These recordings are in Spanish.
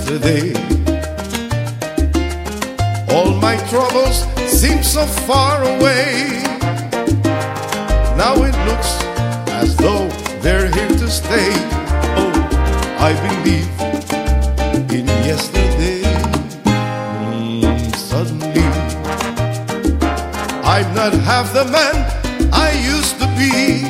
yesterday. All my troubles seem so far away. Now it looks as though they're here to stay. Oh, I believe in yesterday. Suddenly, I'm not half the man I used to be.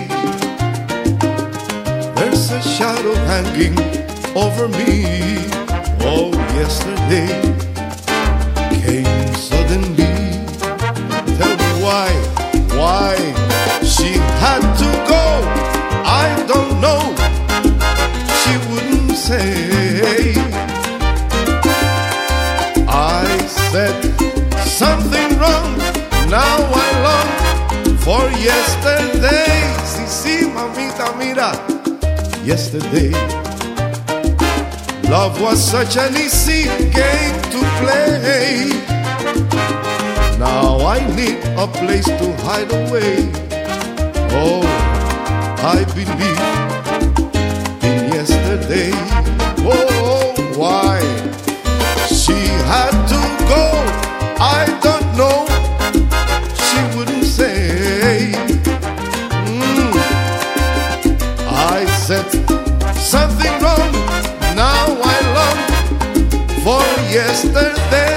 There's a shadow hanging over me. Oh, yesterday came suddenly. Tell me why she had to go. I don't know. She wouldn't say. I said something wrong. Now I long for yesterday. Sí, mamita, mira. Yesterday, love was such an easy game to play. Now I need a place to hide away. Oh, I believe in yesterday. Oh, why she had to go, I don't know. She wouldn't say. I said something wrong. Now I long for yesterday.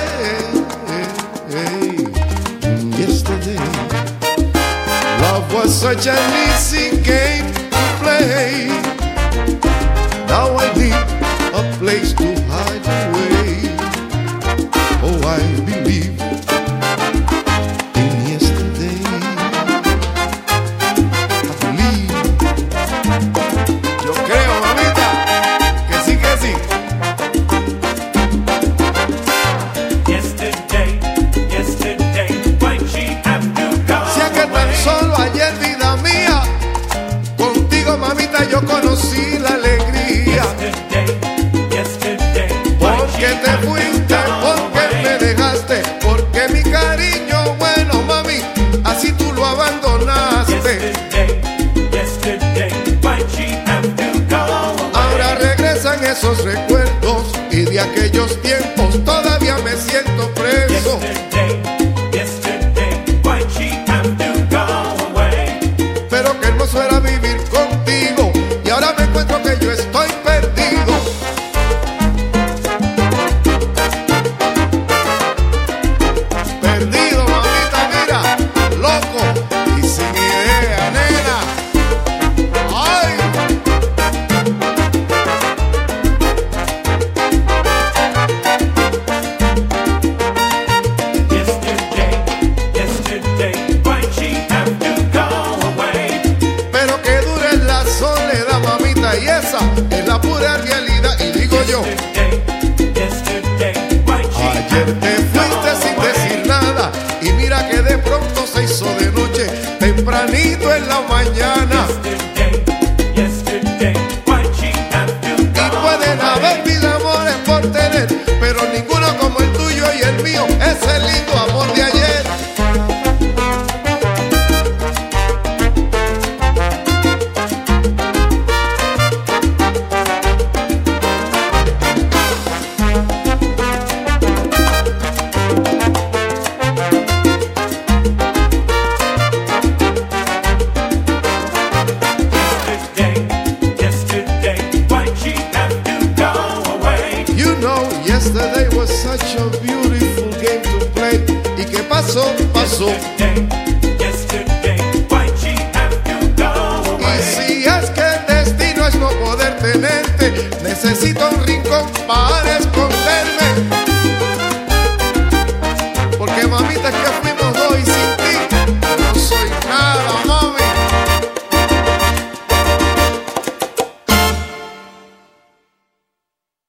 Yesterday, love was such an easy game to play. Now I need a place to hide away. Oh, I believe in yesterday. I believe. Yo creo, mamita, que sí, que sí. Yesterday, why'd she have to go Si es que tan solo ayer, vida mía, contigo, mamita, yo conocí la alegría. Yesterday, Porque te fuiste, porque me dejaste, porque mi cariño, bueno, mami, así tú lo abandonaste. Yesterday, why'd she have to go Ahora regresan esos recuerdos y de aquellos tiempos todavía me siento preso. Yesterday, why'd she have to go away? Pero qué hermoso era vivir contigo y ahora me encuentro que yo estoy perdido. Perdido, mamita, mira, loco y sin idea, nena. Ay. Yesterday, why'd she have to go away? Pero que dure la soledad, mamita, y esa es la pura realidad. Y digo yo, Yesterday, why'd she ayer te fuiste sin decir nada y mira que de pronto se hizo de noche, tempranito en la mañana. Yesterday, why'd she have to Y go pueden haber mil amores por tener, pero ninguno como el tuyo y el mío, ese lindo amor de ayer. Yesterday, why'd she have to go away? You know, yesterday was such a beautiful game to play. ¿Y qué pasó? Pasó. Yesterday, why'd she have to go Y away? si es que el destino es no poder tenerte, necesito un